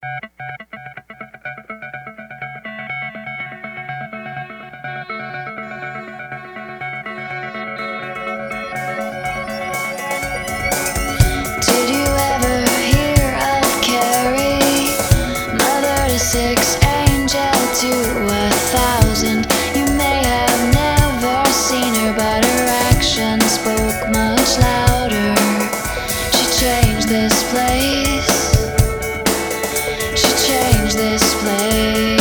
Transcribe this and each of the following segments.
Did you ever hear of Carrie, mother to 6, angel to 1,000? You may have never seen her, but her actions spoke much louder. She changed this place. She changed this place.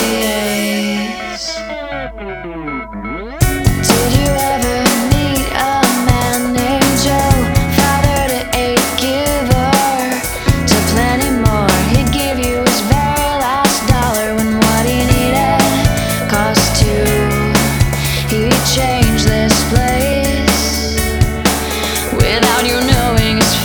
Did you ever meet a man named Joe, father to 8, giver to plenty more? He'd give you his very last dollar when what he needed cost 2. He'd change this place without you knowing his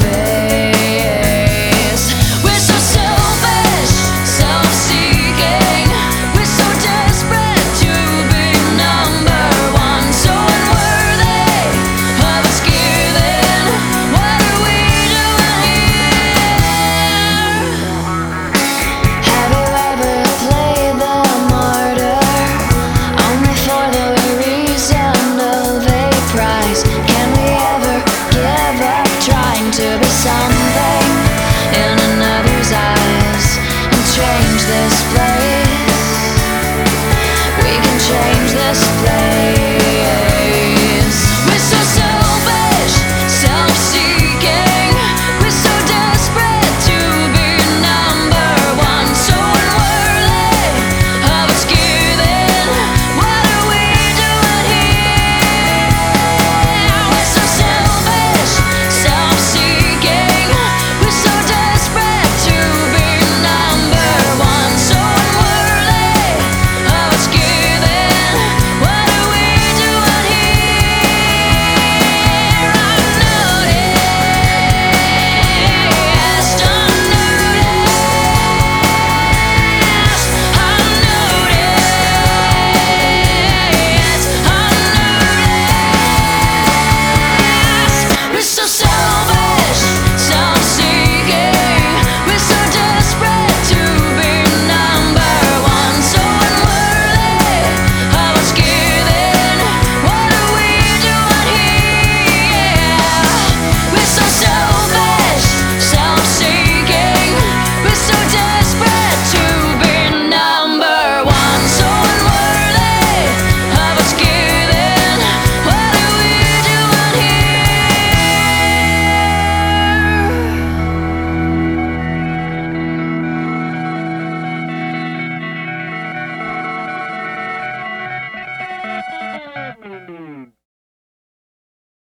face. We're so selfish, self-seeking. We're so desperate to be number one, so unworthy of us giving. What are we doing here? Have you ever played the martyr, only for the reason of a prize? Can we ever give up trying to be something in another's eyes and change this place?